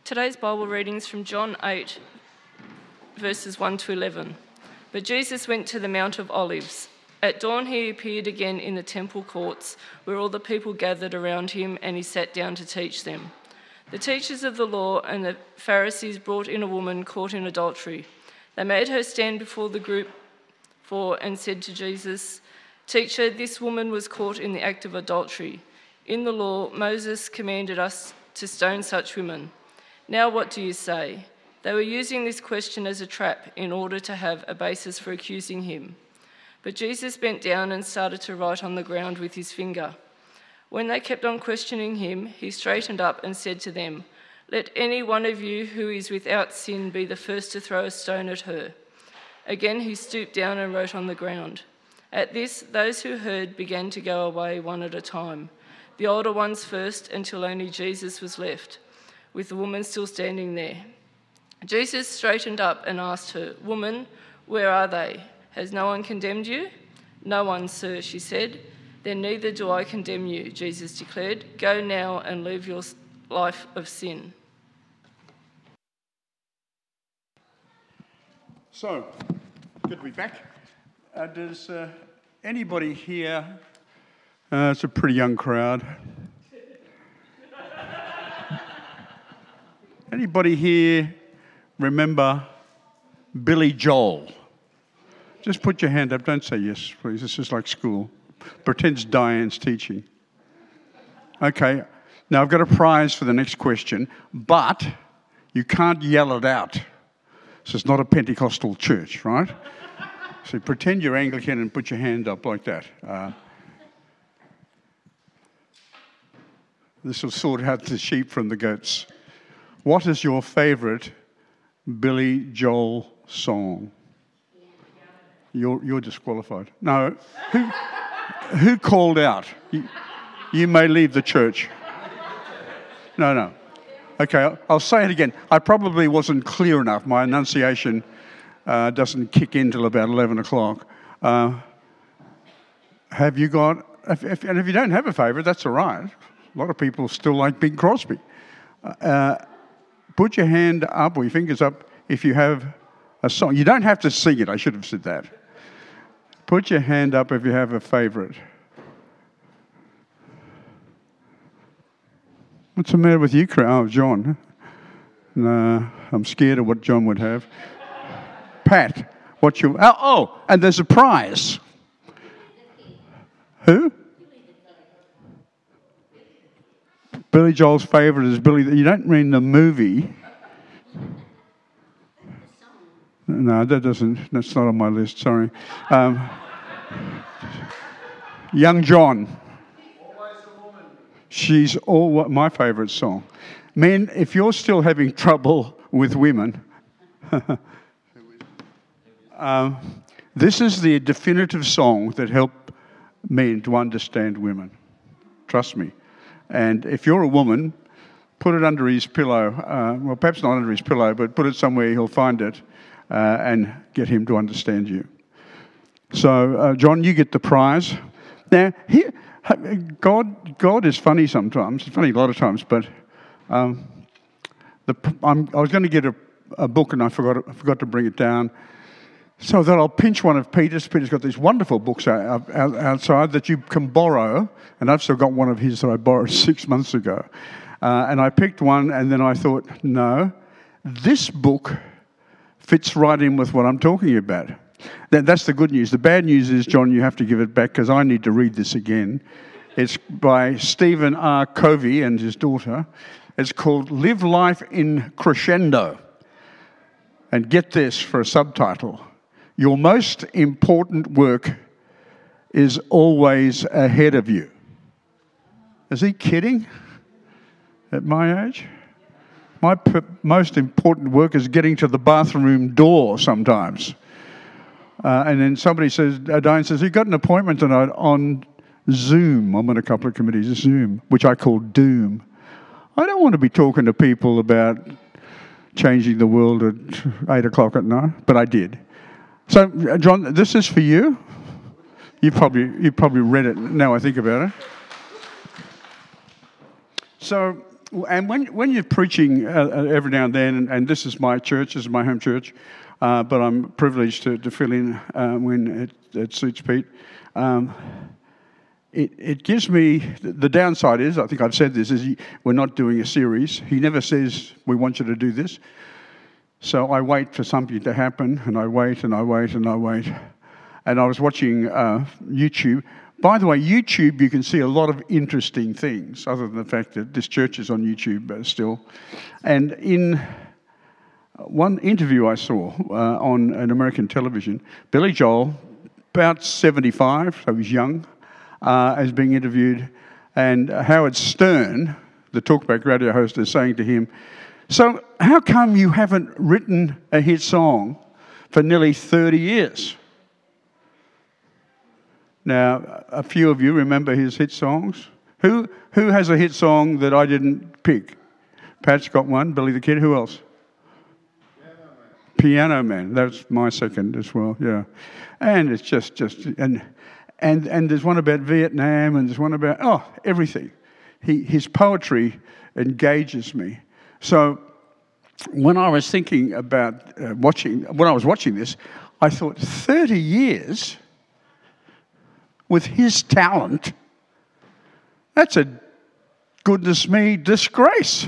Today's Bible readings from John 8, verses 1 to 11. But Jesus went to the Mount of Olives. At dawn he appeared again in the temple courts, where all the people gathered around him, and he sat down to teach them. The teachers of the law and the Pharisees brought in a woman caught in adultery. They made her stand before the group and said to Jesus, "Teacher, this woman was caught in the act of adultery. In the law, Moses commanded us to stone such women. Now what do you say?" They were using this question as a trap in order to have a basis for accusing him. But Jesus bent down and started to write on the ground with his finger. When they kept on questioning him, he straightened up and said to them, "Let any one of you who is without sin be the first to throw a stone at her." Again he stooped down and wrote on the ground. At this, those who heard began to go away one at a time, the older ones first, until only Jesus was left, with the woman still standing there. Jesus straightened up and asked her, "Woman, where are they? Has no one condemned you?" "No one, sir," she said. "Then neither do I condemn you," Jesus declared. "Go now and live your life of sin." So, good to be back. Does anybody here, it's a pretty young crowd, anybody here remember Billy Joel? Just put your hand up, don't say yes, please, this is like school. Pretend Diane's teaching. Okay, now I've got a prize for the next question, but you can't yell it out. This is not a Pentecostal church, right? So pretend you're Anglican and put your hand up like that. This will sort out the sheep from the goats. What is your favourite Billy Joel song? You're disqualified. No. Who called out? You may leave the church. No. Okay, I'll say it again. I probably wasn't clear enough. My enunciation doesn't kick in till about 11 o'clock. Have you got... and if you don't have a favourite, that's all right. A lot of people still like Bing Crosby. Put your hand up or your fingers up if you have a song. You don't have to sing it. I should have said that. Put your hand up if you have a favourite. What's the matter with you, oh, John? No, I'm scared of what John would have. Pat, what's your... Oh, and there's a prize. Who? Billy Joel's favourite is Billy... You don't mean the movie. No, that's not on my list, sorry. Young John. She's my favourite song. Men, if you're still having trouble with women, this is the definitive song that helped men to understand women. Trust me. And if you're a woman, put it under his pillow. Well, perhaps not under his pillow, but put it somewhere he'll find it and get him to understand you. So, John, you get the prize. Now, here... God is funny sometimes. He's funny a lot of times, but I was going to get a book and I forgot to bring it down. So that I'll pinch one of Peter's. Peter's got these wonderful books outside that you can borrow, and I've still got one of his that I borrowed 6 months ago. And I picked one, and then I thought, no, this book fits right in with what I'm talking about. That's the good news. The bad news is, John, you have to give it back because I need to read this again. It's by Stephen R. Covey and his daughter. It's called Live Life in Crescendo. And get this for a subtitle. Your most important work is always ahead of you. Is he kidding? At my age? My most important work is getting to the bathroom door sometimes. And then somebody says, Diane says, "You got an appointment tonight on Zoom." I'm on a couple of committees, Zoom, which I call Doom. I don't want to be talking to people about changing the world at 8 o'clock at night, but I did. So, John, this is for you. You probably read it now I think about it. So, And when you're preaching every now and then, and this is my church, this is my home church, but I'm privileged to fill in when it suits Pete. It gives me, the downside is, I think I've said this, is we're not doing a series. He never says, we want you to do this. So I wait for something to happen, and I wait, and I wait, and I wait. And I was watching YouTube. By the way, YouTube, you can see a lot of interesting things, other than the fact that this church is on YouTube still. And in one interview I saw on an American television, Billy Joel, about 75, so he's young, is being interviewed. And Howard Stern, the talkback radio host, is saying to him, so how come you haven't written a hit song for nearly 30 years? Now, a few of you remember his hit songs. Who has a hit song that I didn't pick? Pat's got one. Billy the Kid. Who else? Piano Man. That's my second as well. Yeah, and it's just and there's one about Vietnam, and there's one about everything. His poetry engages me. So when I was thinking about when I was watching this, I thought 30 years. With his talent, that's a, goodness me, disgrace.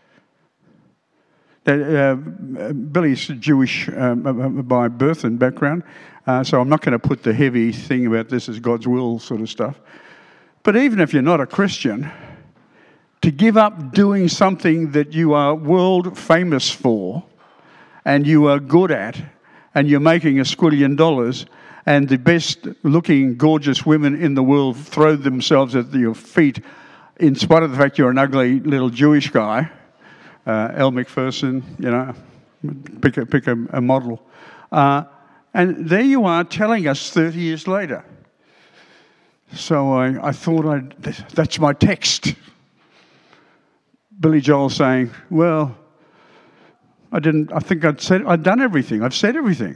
Billy's Jewish by birth and background, so I'm not going to put the heavy thing about this is God's will sort of stuff. But even if you're not a Christian, to give up doing something that you are world famous for and you are good at and you're making $1 squillion, and the best-looking, gorgeous women in the world throw themselves at your feet, in spite of the fact you're an ugly little Jewish guy, Elle Macpherson, pick a model. And there you are telling us 30 years later. So I thought that's my text. Billy Joel saying, well, I think I'd done everything. I've said everything.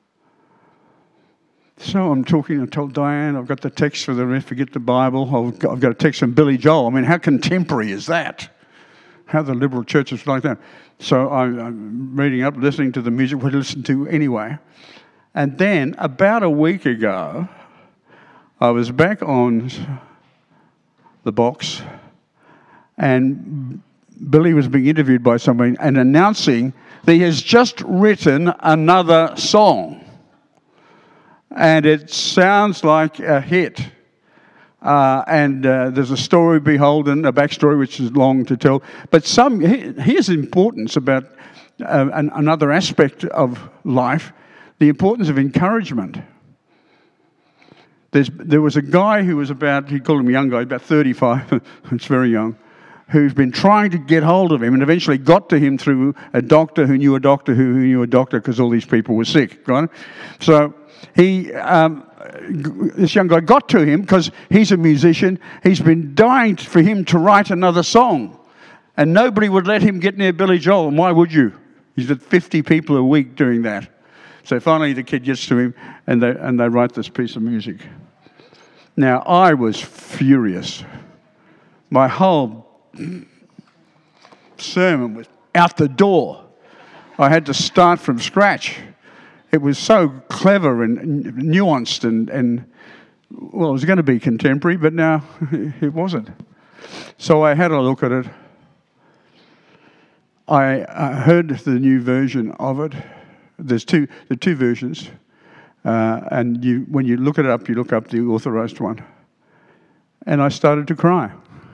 So I told Diane, I've got the text for forget the Bible. I've got a text from Billy Joel. I mean, how contemporary is that? How the liberal churches like that. So I'm reading up, listening to the music we listen to anyway. And then about a week ago, I was back on the box, and Billy was being interviewed by somebody and announcing that he has just written another song. And it sounds like a hit. And there's a story beholden, a backstory which is long to tell. But here's the importance about another aspect of life, the importance of encouragement. There was a guy who was he called him a young guy, about 35, it's very young, who's been trying to get hold of him and eventually got to him through a doctor who knew a doctor who knew a doctor because all these people were sick, right? So this young guy got to him because he's a musician. He's been dying for him to write another song. And nobody would let him get near Billy Joel. And why would you? He's at 50 people a week doing that. So finally the kid gets to him and they write this piece of music. Now, I was furious. My whole sermon was out the door. I had to start from scratch. It was so clever and nuanced and well, it was going to be contemporary, but now it wasn't. So I had a look at it. I heard the new version of it. There's two versions, and when you look it up, you look up the authorized one. And I started to cry.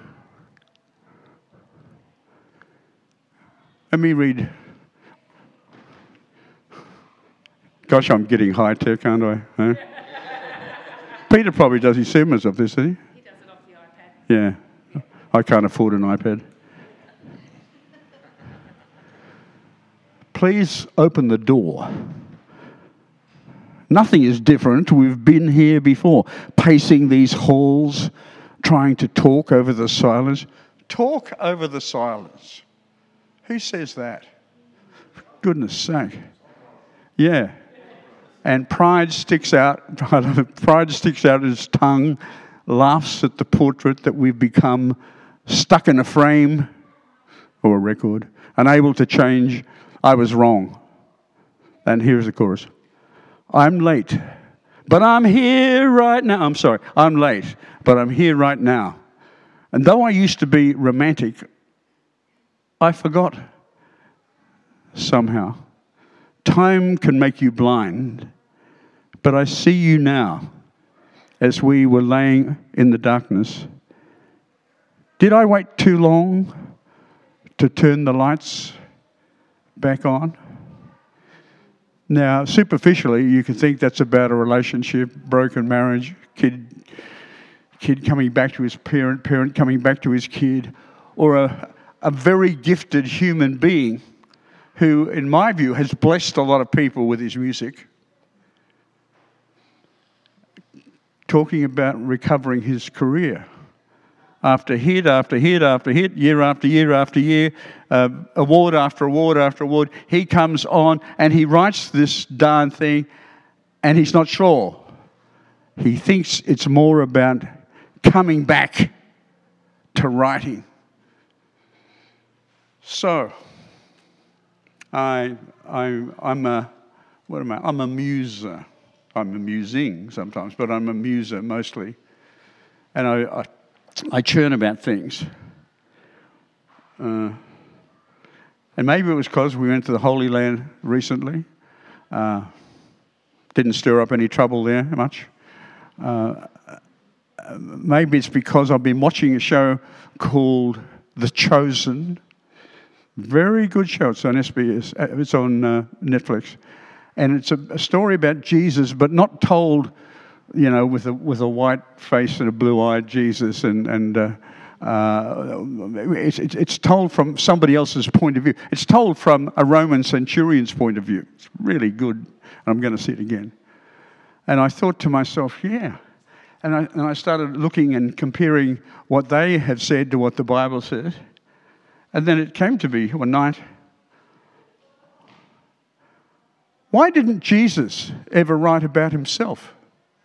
Let me read. Gosh, I'm getting high-tech, aren't I? Huh? Peter probably does his sermons of this, does he? He does it off the iPad. Yeah. I can't afford an iPad. Please open the door. Nothing is different. We've been here before, pacing these halls, trying to talk over the silence. Talk over the silence. Who says that? For goodness sake. Yeah. And pride sticks out. I love it. Pride sticks out his tongue, laughs at the portrait that we've become stuck in a frame. or a record. Unable to change, I was wrong. And here's the chorus. I'm late, but I'm here right now. I'm sorry, I'm late, but I'm here right now. And though I used to be romantic, I forgot somehow. Time can make you blind, but I see you now as we were laying in the darkness. Did I wait too long to turn the lights back on? Now, superficially, you can think that's about a relationship, broken marriage, kid coming back to his parent coming back to his kid, or a very gifted human being who, in my view, has blessed a lot of people with his music, talking about recovering his career. After hit after hit after hit, year after year after year, award after award after award, he comes on and he writes this darn thing and he's not sure. He thinks it's more about coming back to writing. So, I'm a muser. I'm amusing sometimes, but I'm a muser mostly. And I churn about things. And maybe it was because we went to the Holy Land recently. Didn't stir up any trouble there much. Maybe it's because I've been watching a show called The Chosen. Very good show. It's on SBS. It's on Netflix. And it's a story about Jesus, but not told, you know, with a white face and a blue-eyed Jesus, and it's told from somebody else's point of view. It's told from a Roman centurion's point of view. It's really good. I'm going to see it again. And I thought to myself, yeah. And I started looking and comparing what they have said to what the Bible says. And then it came to me one night, why didn't Jesus ever write about himself?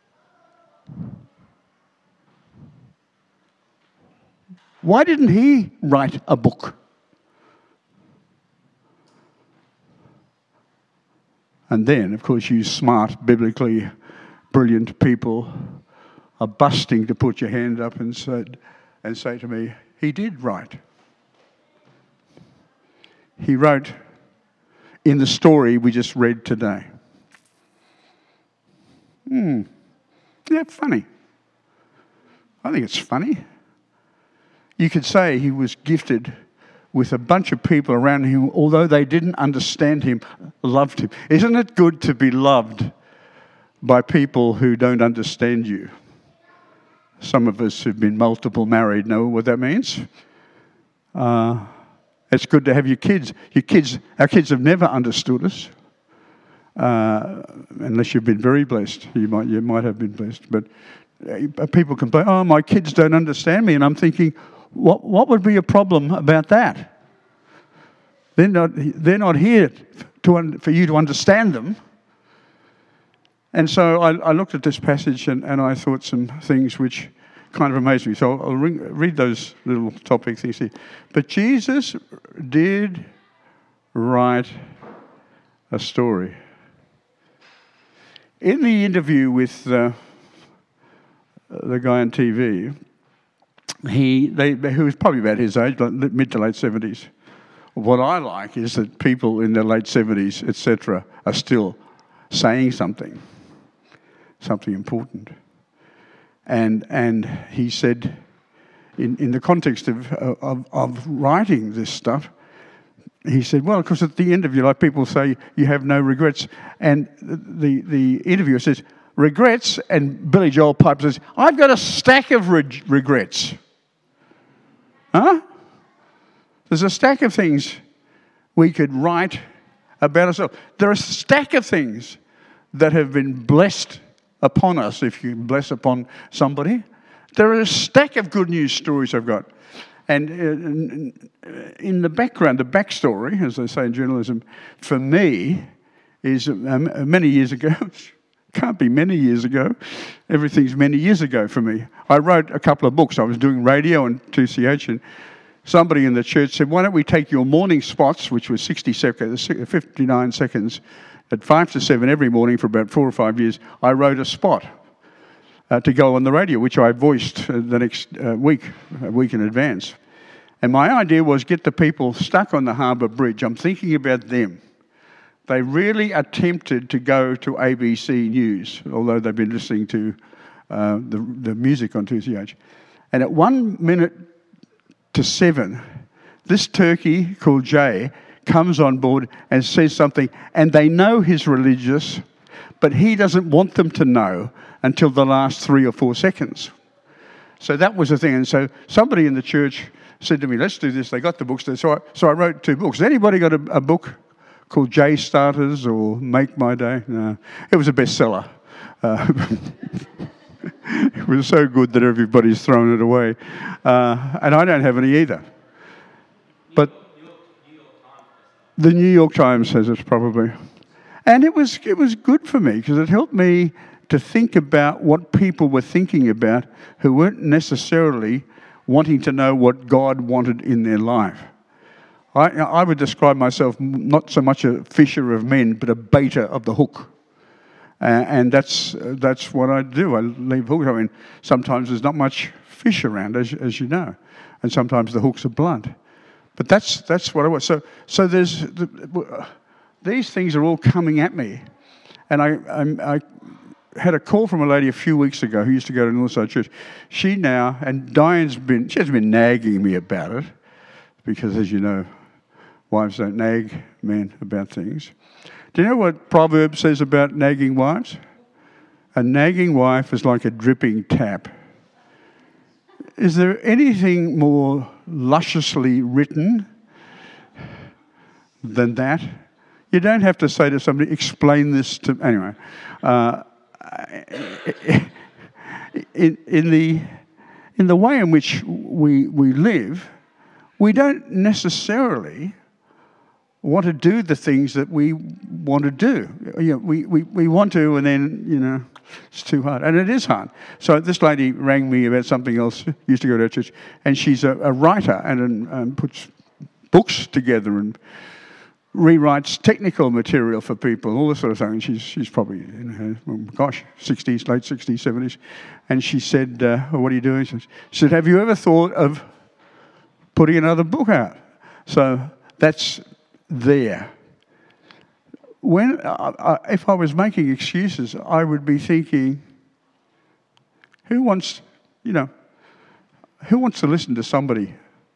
Why didn't he write a book? And then, of course, you smart, biblically brilliant people are busting to put your hand up and say to me, he did write. He wrote in the story we just read today. Yeah, funny. I think it's funny. You could say he was gifted with a bunch of people around him, although they didn't understand him, loved him. Isn't it good to be loved by people who don't understand you? Some of us who've been multiple married know what that means. It's good to have your kids. Our kids have never understood us, unless you've been very blessed. You might have been blessed, but people complain, "Oh, my kids don't understand me," and I'm thinking, what would be a problem about that? They're not here for you to understand them. And so I looked at this passage and I thought some things which kind of amazed me. So I'll read those little topic things here. But Jesus did write a story. In the interview with the guy on TV, who was probably about his age, mid to late 70s. What I like is that people in their late 70s, etc., are still saying something important. And he said, in the context of writing this stuff, he said, well, because at the end of your life, people say you have no regrets. And the interviewer says, regrets? And Billy Joel pipes says, I've got a stack of regrets. Huh? There's a stack of things we could write about ourselves. There are a stack of things that have been blessed upon us, if you bless upon somebody. There are a stack of good news stories I've got. And in the background, the backstory, as they say in journalism, for me, is many years ago. Can't be many years ago. Everything's many years ago for me. I wrote a couple of books. I was doing radio and 2CH, and somebody in the church said, why don't we take your morning spots, which was 59 seconds, at 5 to 7 every morning for about 4 or 5 years. I wrote a spot to go on the radio, which I voiced the next week, a week in advance. And my idea was get the people stuck on the Harbour Bridge. I'm thinking about them. They really attempted to go to ABC News, although they've been listening to the music on 2CH. And at 1 minute to 7, this turkey called Jay comes on board and says something, and they know he's religious, but he doesn't want them to know until the last 3 or 4 seconds. So that was the thing. And so somebody in the church said to me, let's do this. They got the books there. So I wrote 2 books. Has anybody got a book called J Starters or Make My Day? No. It was a bestseller. It was so good that everybody's thrown it away. And I don't have any either. But the New York Times says it probably. And it was good for me because it helped me to think about what people were thinking about who weren't necessarily wanting to know what God wanted in their life. I would describe myself not so much a fisher of men, but a baiter of the hook. And that's what I do. I leave hooks. I mean, sometimes there's not much fish around, as you know, and sometimes the hooks are blunt. But that's what I was. So there's these things are all coming at me, and I had a call from a lady a few weeks ago who used to go to Northside Church. She now, and Diane's she has been nagging me about it, because as you know, wives don't nag men about things. Do you know what Proverbs says about nagging wives? A nagging wife is like a dripping tap. Is there anything more lusciously written than that? You don't have to say to somebody, explain this to... Anyway, in the way in which we live, we don't necessarily want to do the things that we want to do. You know, we want to, and then, you know, it's too hard. And it is hard. So this lady rang me about something else, used to go to our church, and she's a writer and puts books together and rewrites technical material for people, all this sort of thing. She's probably in her, 60s, late 60s, 70s. And she said, what are you doing? She said, have you ever thought of putting another book out? So that's there. When if I was making excuses, I would be thinking, who wants to listen to somebody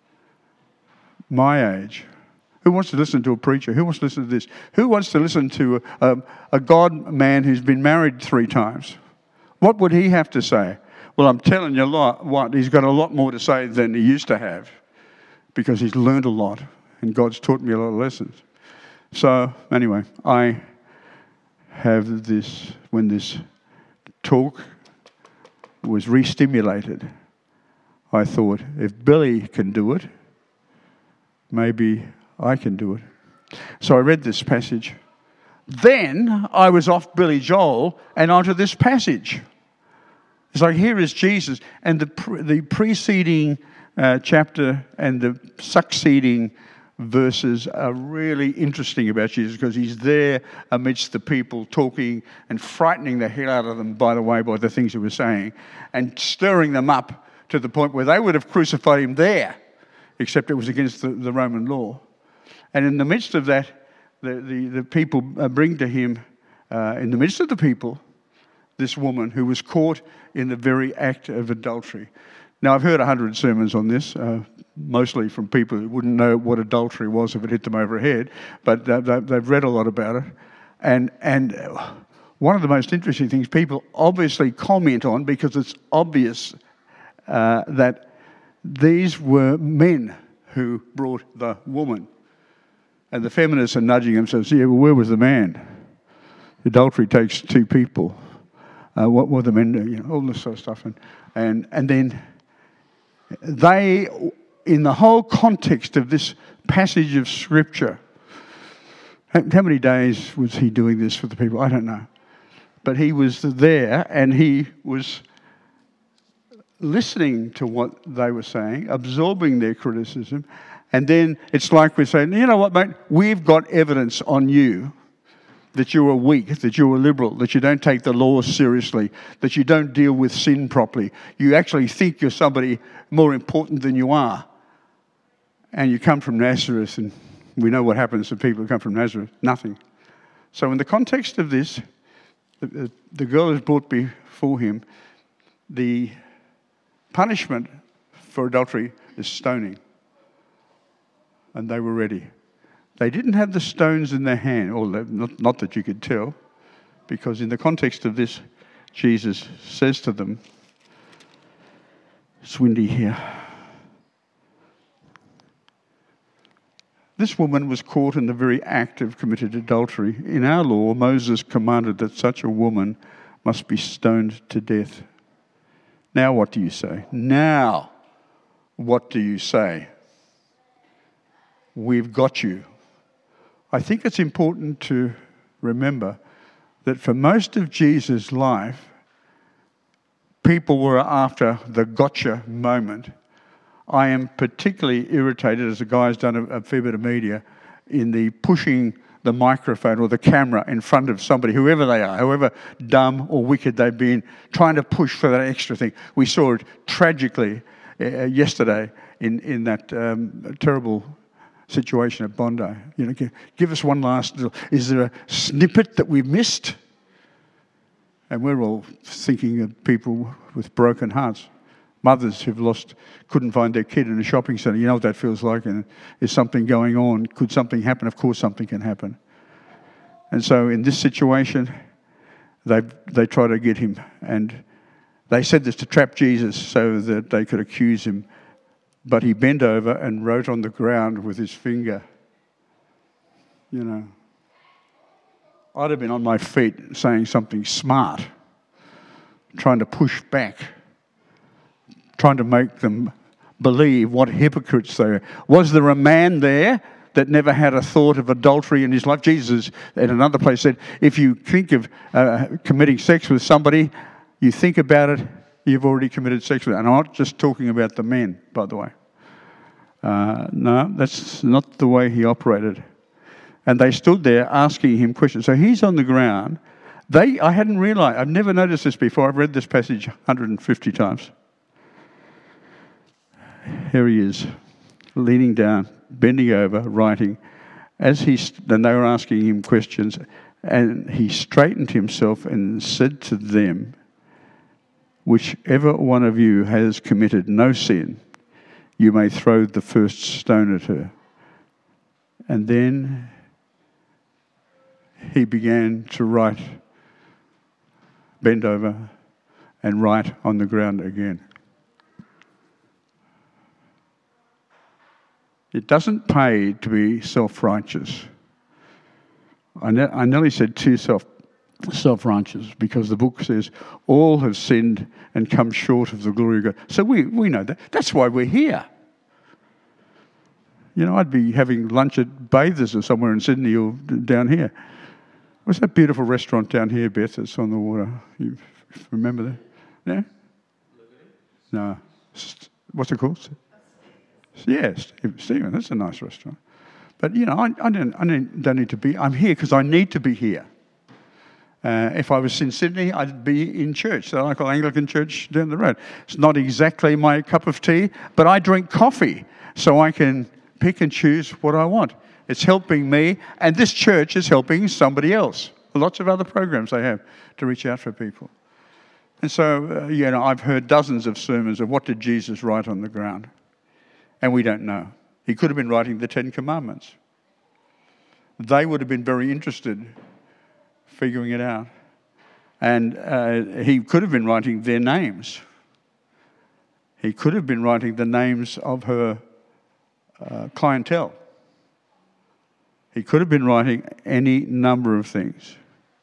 my age? Who wants to listen to a preacher? Who wants to listen to this? Who wants to listen to a God man who's been married 3 times? What would he have to say? Well, I'm telling you what, he's got a lot more to say than he used to have, because he's learned a lot and God's taught me a lot of lessons. So anyway, I have this, when this talk was re-stimulated, I thought, if Billy can do it, maybe I can do it. So I read this passage. Then I was off Billy Joel and onto this passage. It's like, here is Jesus, and the preceding chapter and the succeeding verses are really interesting about Jesus, because he's there amidst the people talking and frightening the hell out of them, by the way, by the things he was saying, and stirring them up to the point where they would have crucified him there, except it was against the Roman law. And in the midst of that, the people bring to him, in the midst of the people, this woman who was caught in the very act of adultery. Now, I've heard 100 sermons on this, mostly from people who wouldn't know what adultery was if it hit them over the head, but they've read a lot about it. And one of the most interesting things people obviously comment on, because it's obvious that these were men who brought the woman. And the feminists are nudging themselves, yeah, well, where was the man? Adultery takes 2 people. What were the men doing? You know, all this sort of stuff. And then they, in the whole context of this passage of Scripture, how many days was he doing this for the people? I don't know. But he was there, and he was listening to what they were saying, absorbing their criticism, and then it's like we're saying, you know what, mate, we've got evidence on you that you are weak, that you are liberal, that you don't take the law seriously, that you don't deal with sin properly. You actually think you're somebody more important than you are. And you come from Nazareth, and we know what happens to people who come from Nazareth, nothing. So in the context of this, the girl is brought before him. The punishment for adultery is stoning. And they were ready. They didn't have the stones in their hand, or not that you could tell, because in the context of this, Jesus says to them, it's windy here. This woman was caught in the very act of committed adultery. In our law, Moses commanded that such a woman must be stoned to death. Now what do you say? Now what do you say? We've got you. I think it's important to remember that for most of Jesus' life, people were after the gotcha moment. I am particularly irritated, as a guy who's done a fair bit of media, in the pushing the microphone or the camera in front of somebody, whoever they are, however dumb or wicked they've been, trying to push for that extra thing. We saw it tragically yesterday in that terrible situation at Bondi. You know, give us one last little, is there a snippet that we've missed? And we're all thinking of people with broken hearts. Mothers who've couldn't find their kid in a shopping centre. You know what that feels like. And is something going on? Could something happen? Of course something can happen. And so in this situation, they try to get him. And they said this to trap Jesus so that they could accuse him. But he bent over and wrote on the ground with his finger. You know, I'd have been on my feet saying something smart, trying to push back, trying to make them believe what hypocrites they are. Was there a man there that never had a thought of adultery in his life? Jesus, at another place, said, if you think of committing sex with somebody, you think about it, you've already committed sex with it. And I'm not just talking about the men, by the way. No, that's not the way he operated. And they stood there asking him questions. So he's on the ground. I hadn't realised, I've never noticed this before. I've read this passage 150 times. Here he is, leaning down, bending over, writing. And they were asking him questions, and he straightened himself and said to them, whichever one of you has committed no sin, you may throw the first stone at her. And then he began to write, bend over and write on the ground again. It doesn't pay to be self-righteous. I nearly said too self-righteous, because the book says all have sinned and come short of the glory of God. So we know that. That's why we're here. You know, I'd be having lunch at Bathers or somewhere in Sydney or down here. What's that beautiful restaurant down here, Beth, that's on the water? You remember that? Yeah? No. What's it called? Yes, Stephen, that's a nice restaurant. But, you know, I don't need to be. I'm here because I need to be here. If I was in Sydney, I'd be in church, the local Anglican church down the road. It's not exactly my cup of tea, but I drink coffee, so I can pick and choose what I want. It's helping me, and this church is helping somebody else. Lots of other programs they have to reach out for people. And so, you know, I've heard dozens of sermons of what did Jesus write on the ground. And we don't know. He could have been writing the 10 Commandments. They would have been very interested figuring it out. And he could have been writing their names. He could have been writing the names of her clientele. He could have been writing any number of things.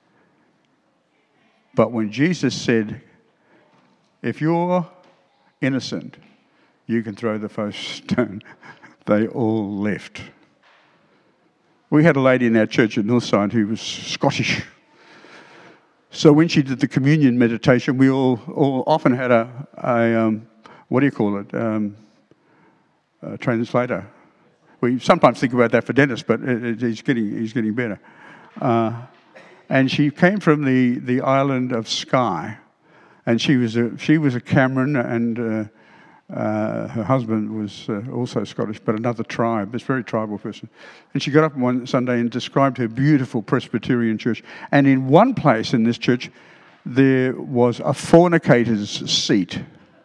But when Jesus said, if you're innocent, you can throw the first stone, they all left. We had a lady in our church at Northside who was Scottish. So when she did the communion meditation, we all often had what do you call it? Translator. We sometimes think about that for Dennis, but he's getting better. And she came from the island of Skye, and she was a Cameron, and her husband was also Scottish, but another tribe. This very tribal person. And she got up one Sunday and described her beautiful Presbyterian church. And in one place in this church, there was a fornicator's seat.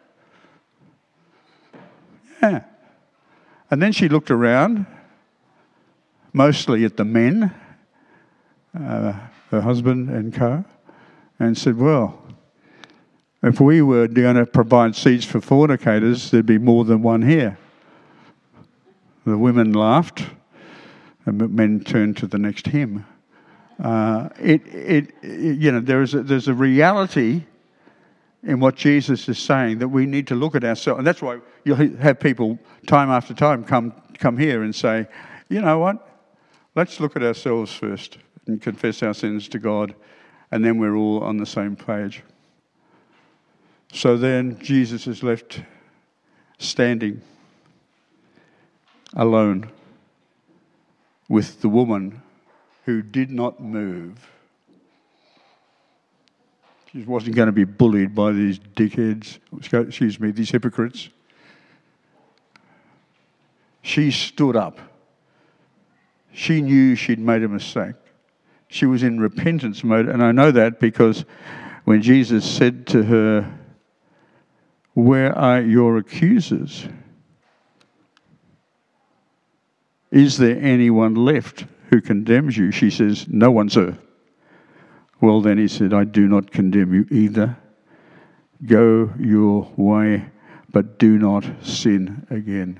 Yeah. And then she looked around, mostly at the men, her husband and co, and said, well, if we were going to provide seats for fornicators, there'd be more than one here. The women laughed, and the men turned to the next hymn. There's a reality in what Jesus is saying that we need to look at ourselves, and that's why you'll have people time after time come here and say, you know what? Let's look at ourselves first and confess our sins to God, and then we're all on the same page. So then Jesus is left standing alone with the woman who did not move. She wasn't going to be bullied by these dickheads, these hypocrites. She stood up. She knew she'd made a mistake. She was in repentance mode, and I know that because when Jesus said to her, where are your accusers? Is there anyone left who condemns you? She says, no one, sir. Well, then he said, I do not condemn you either. Go your way, but do not sin again.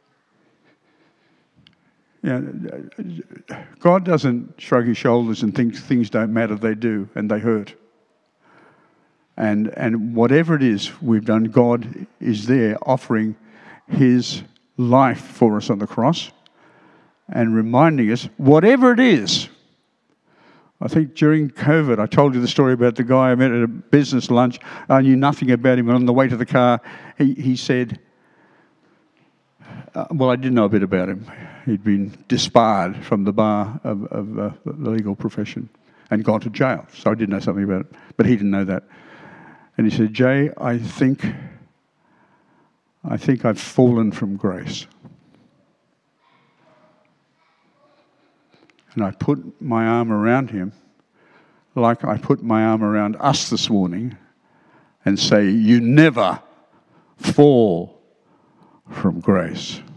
God doesn't shrug his shoulders and think things don't matter. They do, and they hurt. And whatever it is we've done, God is there offering his life for us on the cross and reminding us, whatever it is. I think during COVID, I told you the story about the guy I met at a business lunch. I knew nothing about him. And on the way to the car, he said, well, I did know a bit about him. He'd been disbarred from the bar of the legal profession and gone to jail. So I did know something about it, but he didn't know that. And he said, Jay, I think I've fallen from grace. And I put my arm around him like I put my arm around us this morning and say, you never fall from grace.